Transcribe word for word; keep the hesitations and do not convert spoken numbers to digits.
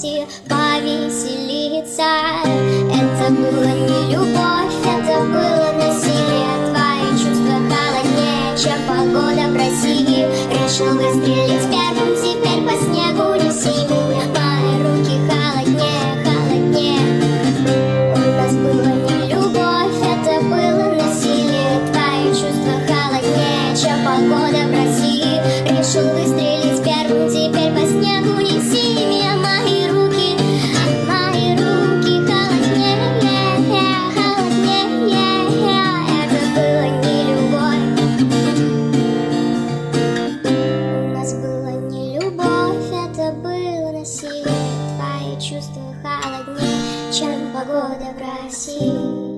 вместе повеселиться. Это было не любовь, это было насилие. Твои чувства холоднее, чем погода в России. Решил выстрелить первым, теперь по снегу неси меня. Мои руки холоднее, холоднее. У нас было не любовь, это было насилие. Твои чувства холоднее, чем погода в России. Решил выстрелить первым, теперь по снегу неси меня. Мои руки, мои руки холоднее, холоднее. Это было не любовь. У нас было не любовь, это было насилие. Твои чувства холоднее, чем погода в России.